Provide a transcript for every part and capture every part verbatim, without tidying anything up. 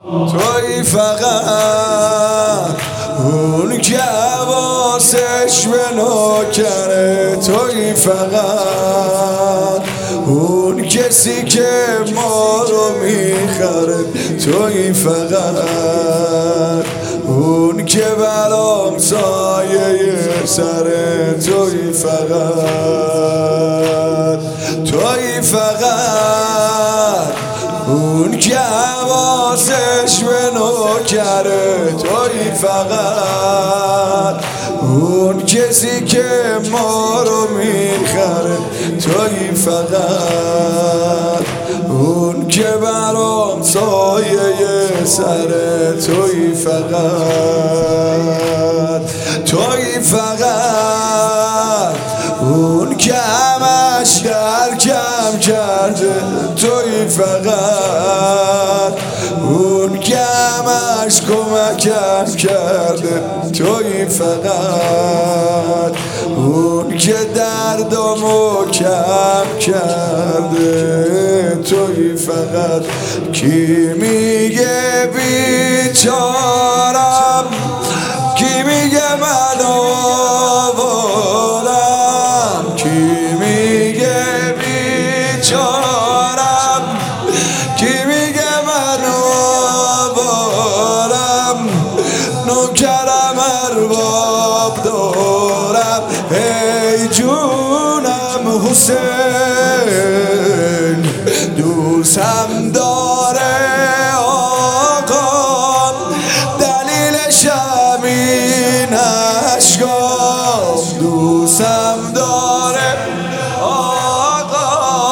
توی فقط اون که حواسش به نوکره، توی فقط اون کسی که ما رو میخره، توی فقط اون که برام سایه سره، توی فقط توی فقط اون که حواسش به نوکره، توی فقط اون کسی که ما رو میخره، توی فقط اون که برام سایه سره، توی فقط توی فقط اون که همش ترکم کرده، توی فقط اون که همش کمکم کرده، توی فقط اون که دردمو کم کرده، توی فقط کی میگه بیچارم، کی میگه من آوارم، کی میگه بیچارم، کی میگه من آوارم، نوکرم ارباب دارم، ای جونم حسین دوستم داره آقا، دلیلش همین عشقام، دوستم داره آقا،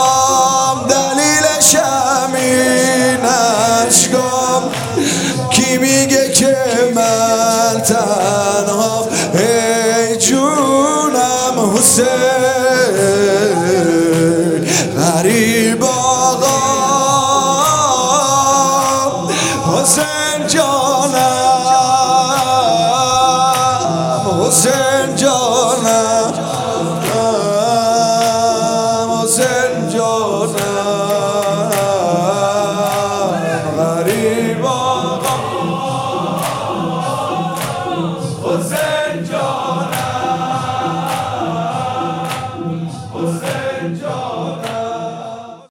دلیلش همین عشقام، کی میگه که من تنها، ای جونم حسین غریب آقا، حسین جانم، حسین جانم.